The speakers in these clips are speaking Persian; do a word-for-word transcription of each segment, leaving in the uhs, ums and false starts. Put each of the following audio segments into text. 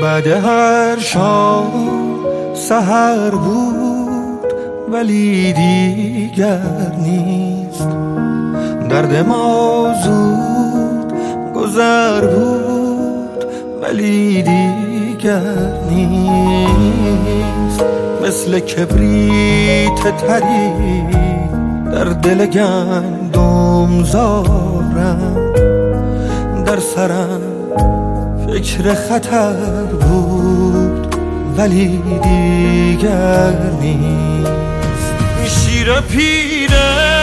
بعد هر شام سحر بود ولی دیگر نیست. درد ما زود گذر بود ولی دیگر نیست. مثل کبریت تری در دل گندم زارم، در سرم فکر خطر بود ولی دیگر نیست. شیر پیر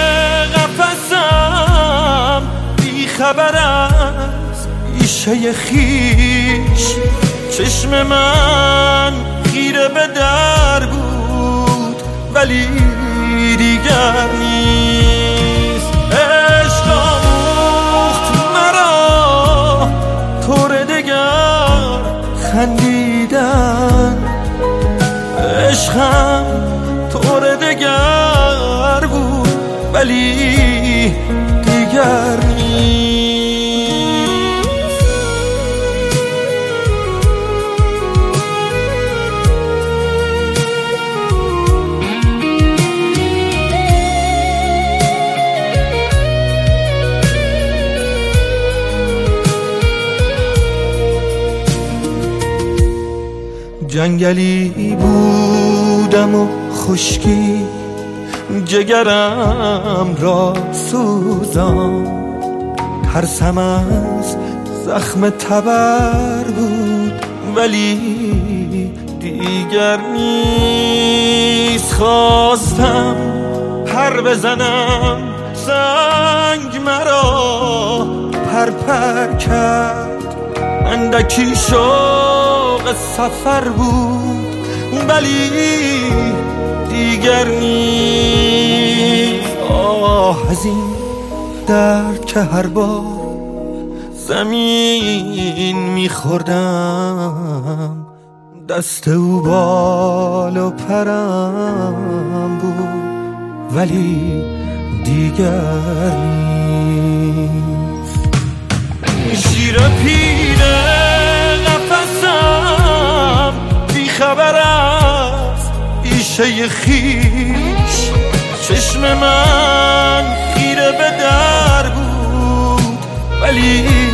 قفسم بی خبر از بیشه خیش، چشم من خیره به در بود ولی دیگر نیست. عشق آموخت مرا طور دگر خندیدن، عشقم طور دگر بود ولی دیگر نیست. جنگلی بودم و خشکی جگرم را سوزان، ترسم از زخم تبر بود ولی دیگر نیست. خواستم پر بزنم سنگ مرا پر پر کرد، اندکی شوق سفر بود ولی دیگر نیست. آه از این درد که هر بار زمین میخوردم، دست او بال و پرم بود ولی دیگر نیست. شیر پیر قفسم بی خبر از بیشه خیش، چشم من خیره به در بود ولی